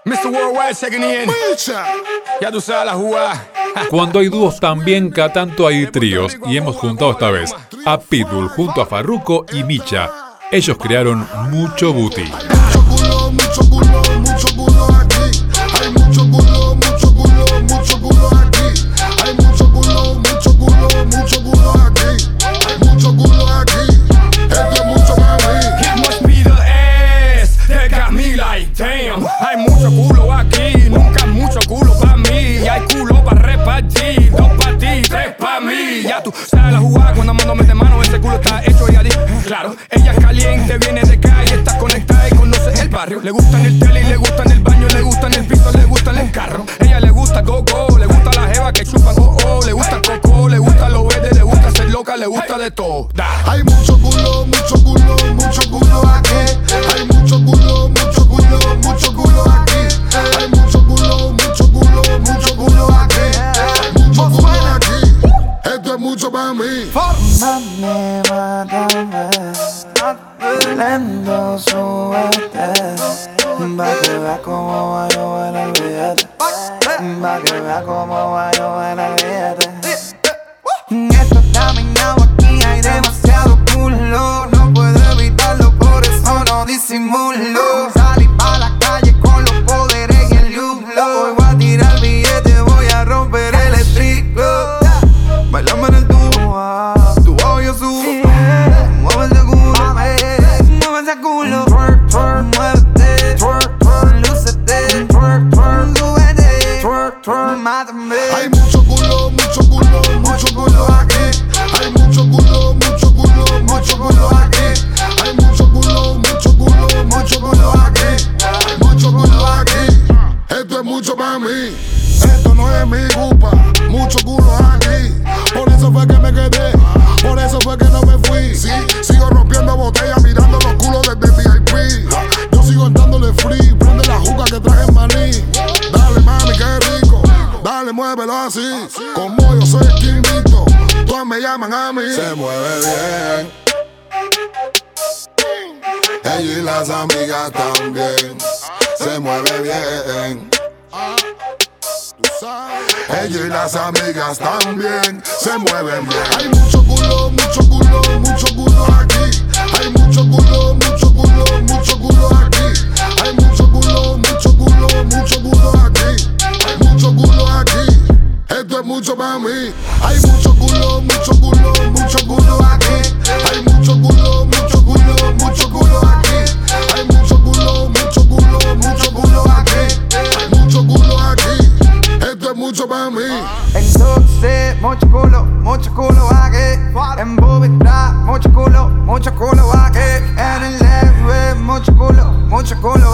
Mr. Worldwide checking in. Ya tú sabes la jugada. Cuando hay dúos también, cada tanto hay tríos, y hemos juntado esta vez a Pitbull junto a Farruko y Micha. Ellos crearon Mucho Booty. Mucho culo, mucho culo, mucho culo aquí. Hay mucho culo, mucho culo, mucho culo aquí. Hay mucho culo, mucho culo, mucho culo aquí. Hay mucho culo aquí. Esto es mucho mami. It must be the ass that got me like damn. Hay mucho culo aquí, nunca mucho culo pa' mí. Y hay culo pa' repartir, 2 pa' ti, 3 pa' mí. Ya tú sabes la jugada cuando mando mete mano, ese culo está hecho y adicto. Claro, ella es caliente, viene de calle, está conectada y conoce el barrio. Le gusta en el tele y le gusta en el baño, le gusta en el piso, le gusta en el carro. Ella le gusta go-go, le gusta la jeva que chupa go-oh. Le gusta el coco, le gusta lo verde, le gusta ser loca, le gusta de todo. Hay mucho culo, mucho culo, mucho culo aquí. Hay mucho culo, mucho culo, mucho culo aquí. Hay mucho culo, mucho culo, mucho culo aquí. Hay mucho culo aquí. Esto es mucho para mí. Mami, mátame, lento súbete, pa' que veas cómo va yo en el billete, pa' que veas cómo va yo en el billete. Esto está minado, aquí hay demasiado culo, no puedo evitarlo, por eso no disimulo. Salí pa' la calle con los poderes y el yuglo, voy a tirar billete, voy a romper el strip club. Bailame en el tubo, tu bajo yo subo. Mueve ese culo, mueve ese culo. Twerk, twerk, muévete. Twerk, twerk, lúcete. Twerk, twerk, súbete. Twerk, twerk, mátame. Hay mucho culo, mucho culo, mucho culo aquí. Hay mucho culo, mucho culo, mucho culo aquí. Hay mucho culo, mucho culo, mucho culo aquí. Hay mucho culo aquí. Esto es mucho para mí. Esto no es mi culpa. Mucho culo aquí. Por eso fue que me quedé. Por eso fue que no me fui. Sí, sigo rompiendo botellas, mirando los culos desde VIP. Yo sigo dándole free. Prende la juca que traje en maní. Dale mami, qué rico. Dale, muévelo así. Como yo soy el quinito, todas me llaman a mí. Se mueve bien. Ella y las amigas también. Se mueve bien. Ella y las amigas también se mueven bien. Hay mucho culo, mucho culo, mucho culo aquí. Hay mucho culo, mucho culo, mucho culo aquí. Hay mucho culo, mucho culo, mucho culo aquí. Hay mucho culo aquí. Esto es mucho para mí. Hay mucho culo, mucho culo, mucho culo aquí. Hay mucho culo, mucho culo, mucho culo aquí. Hay mucho culo, mucho culo, mucho culo aquí. Hay mucho culo aquí. Esto es mucho para mí. Entonces, mucho culo aquí. En Bobby Trap, mucho culo aquí. En el F, mucho culo